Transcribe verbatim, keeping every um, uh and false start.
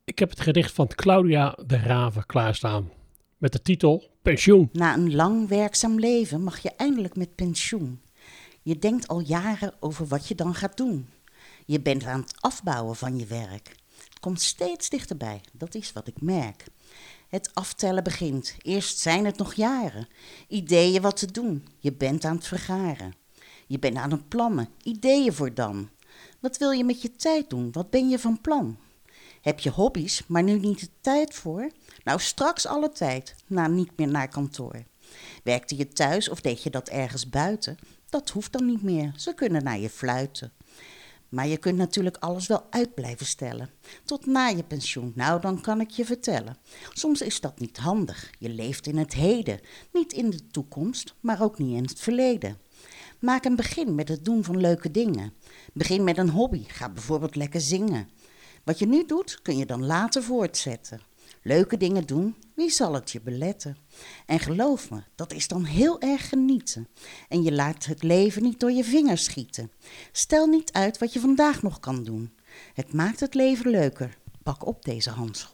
Ik heb het gedicht van Claudia de Rave klaarstaan. Met de titel Pensioen. Na een lang werkzaam leven mag je eindelijk met pensioen. Je denkt al jaren over wat je dan gaat doen. Je bent aan het afbouwen van je werk. Het komt steeds dichterbij, dat is wat ik merk. Het aftellen begint, eerst zijn het nog jaren. Ideeën wat te doen, je bent aan het vergaren. Je bent aan het plannen, ideeën voor dan. Wat wil je met je tijd doen, wat ben je van plan? Heb je hobby's, maar nu niet de tijd voor? Nou, straks alle tijd, na niet meer naar kantoor. Werkte je thuis of deed je dat ergens buiten? Dat hoeft dan niet meer, ze kunnen naar je fluiten. Maar je kunt natuurlijk alles wel uit blijven stellen. Tot na je pensioen, nou dan kan ik je vertellen. Soms is dat niet handig, je leeft in het heden. Niet in de toekomst, maar ook niet in het verleden. Maak een begin met het doen van leuke dingen. Begin met een hobby, ga bijvoorbeeld lekker zingen. Wat je nu doet, kun je dan later voortzetten. Leuke dingen doen, wie zal het je beletten? En geloof me, dat is dan heel erg genieten. En je laat het leven niet door je vingers schieten. Stel niet uit wat je vandaag nog kan doen. Het maakt het leven leuker. Pak op deze handschoen.